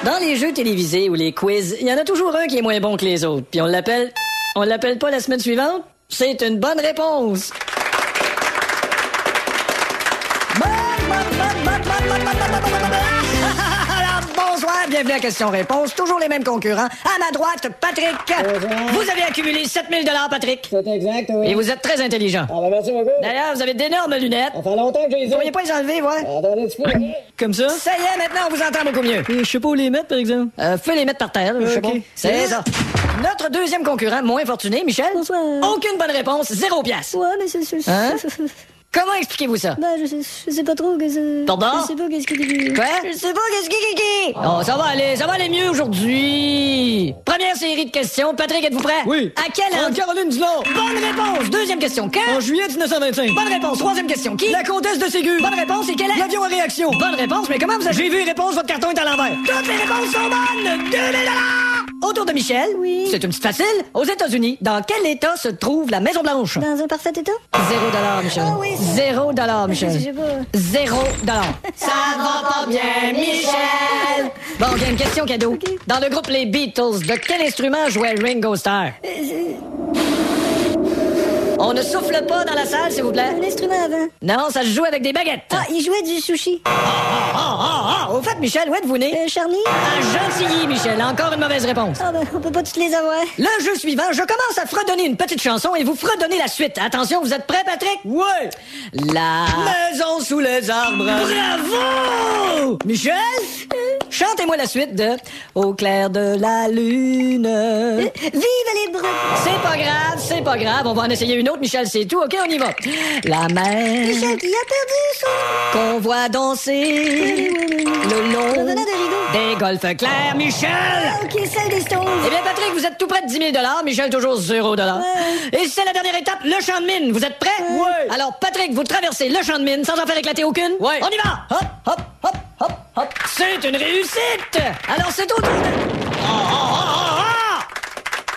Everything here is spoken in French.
Dans les jeux télévisés ou les quiz, il y en a toujours un qui est moins bon que les autres. Puis on l'appelle pas la semaine suivante? C'est une bonne réponse. Bonsoir, bienvenue à Question-Réponse. Toujours les mêmes concurrents. À ma droite, Patrick. Vous avez accumulé 7 000 $, Patrick. C'est exact, oui. Et vous êtes très intelligent. Ah, ben merci beaucoup. D'ailleurs, vous avez d'énormes lunettes. Ça fait longtemps que j'ai les Vous pourriez pas les enlever, ouais? Attendez un petit peu. Comme ça? Ça y est, maintenant, on vous entend beaucoup mieux. Je sais pas où les mettre, par exemple. Fais les mettre par terre, je sais pas. C'est ça. Notre deuxième concurrent, moins fortuné, Michel. Bonsoir. Aucune bonne réponse, 0 piastre. Ouais, mais c'est... Hein? Comment expliquez-vous ça? Ben, je sais pas trop qu'est-ce que... Pardon? Je sais pas qu'est-ce que... Quoi? Je sais pas qu'est-ce que... Oh, ça va aller mieux aujourd'hui. Première série de questions. Patrick, êtes-vous prêt? Oui. À quelle année? Caroline du Nord. Bonne réponse. Deuxième question. Quand? En juillet 1925. Bonne réponse. Troisième question. Qui? La comtesse de Ségur. Bonne réponse. Et quelle est? L'avion à réaction. Bonne réponse, mais comment vous avez... J'ai vu réponse, votre carton est à l'envers. Toutes les réponses sont bonnes. 2 000 $. Autour de Michel. Oui. C'est une petite facile. Aux États-Unis, dans quel État se trouve la Maison-Blanche? Dans un parfait état? 0 $, Michel. Ah oui, ça- 0 $, Michel. Je sais pas. 0 $. Ça va pas bien, Michel. Bon, il y a une question cadeau. Ok. Dans le groupe Les Beatles, de quel instrument jouait Ringo Starr? On ne souffle pas dans la salle, s'il vous plaît. Un instrument avant. Non, ça se joue avec des baguettes. Ah, il jouait du sushi. Au fait, Michel, où êtes-vous né? Charny? À Gentilly, Michel. Encore une mauvaise réponse. Ah ben, on peut pas tous les avoir. Le jeu suivant, je commence à fredonner une petite chanson et vous fredonnez la suite. Attention, vous êtes prêts, Patrick? Ouais. La... Maison sous les arbres. Bravo! Michel? Chantez-moi la suite de Au clair de la lune. Vive les brebis! C'est pas grave, on va en essayer une autre, Michel, c'est tout, ok, on y va. La mer Michel qui a perdu son... qu'on voit danser le long Revenant de Rigaud. des golfes clairs, Michel! Ok, celle des Stones. Eh bien, Patrick, vous êtes tout près de 10 000 $, Michel, toujours 0 $. Et c'est la dernière étape, le champ de mine. Vous êtes prêts? Ouais. Alors, Patrick, vous traversez le champ de mine sans en faire éclater aucune? Ouais. On y va! Hop, hop, hop, hop, hop. C'est une réussite! Alors, c'est au tour de...